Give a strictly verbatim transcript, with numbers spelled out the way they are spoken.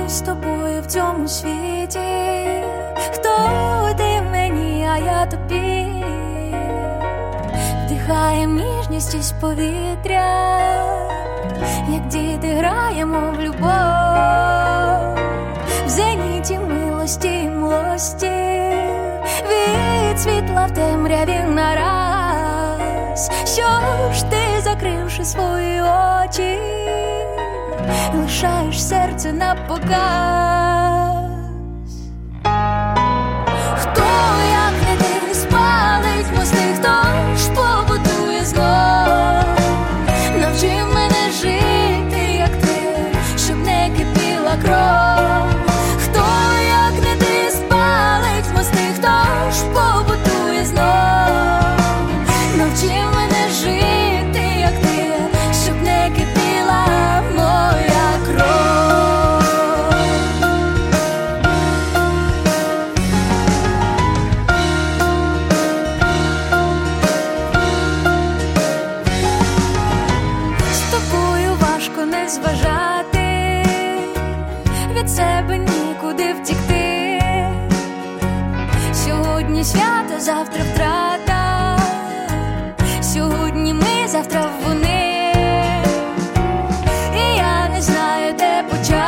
з тобою в цьому світі. Хто ти мені, а я тобі. Вдихаєм ніжність із повітря, як діти граємо в любов. В зеніті милості і млості, від світла в темряві нараз. Що ж ти, закривши свої очі, лишаєш серце напоказ? Хто, як не ти, спалить мости, хто ж побудує знов? Навчи мене жити, як ти, щоб не кипіла кров. Хто, як не ти, спалить мости, хто ж побудує знов? Навчи мене жити, як ти, щоб не кипіла моя кров. З тобою важко не зважати, від себе нікуди втікти. Сьогодні свято, завтра втрата. Сьогодні ми, завтра вони. І я не знаю, де почати.